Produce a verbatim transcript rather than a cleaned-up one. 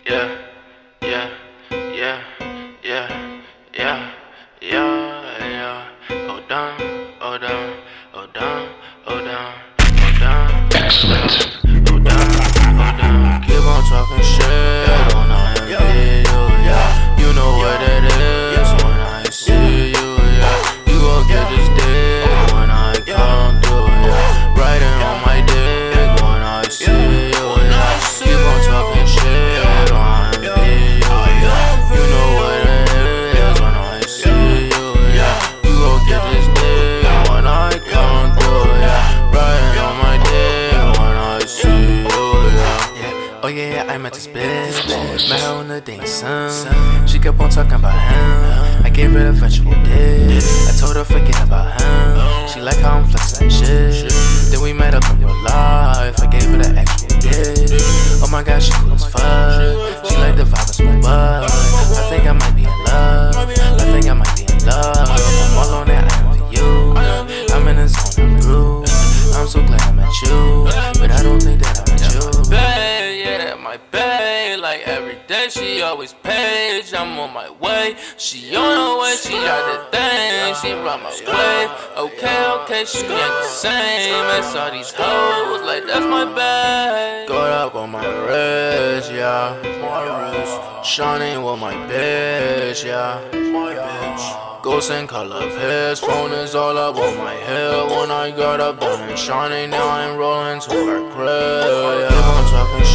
yeah, yeah, yeah, yeah, yeah, yeah, yeah. Oh down, oh down, oh down, oh down, oh down. Excellent. Oh down, oh down. Keep on talking shit on I M video, yeah. You know what it is when I see you, yeah. You gon' get this dick when I come through, yeah. Riding on my dick when I see you, yeah. Keep on talking shit on I M video, yeah. You know what it is when I see you, yeah. You gon' get this dick when I come through, yeah. Riding on my dick when I see you, yeah. Oh yeah, yeah, I met this bitch. Met her on the date, son. She kept on talking about him. I gave her the virtual dick. I told her forget about him. She like how I'm flexing that shit. Then we met up in real life. I gave her the actual dick. Oh my god, she cool as fuck. She like the vibe of my butt. I think I might be in love. I think I might be in love. I'm all on that, I envy you. I'm in the zone, I'm groove. I'm so glad I met you, but I don't think that I met you. Bae, yeah, that my bae. Like every day, she always page. I'm on my way. She on her way, she got the thing. She run my way. Okay, okay, she ain't the same as all these hoes. Like that's my bae. Got up on my wrist, yeah. My wrist. Shining with my bitch, yeah. My bitch. Ghost and color piss. Phone is all up on my head. When I got up, done and shining. Now I'm rolling to her crib, yeah. Keep on talking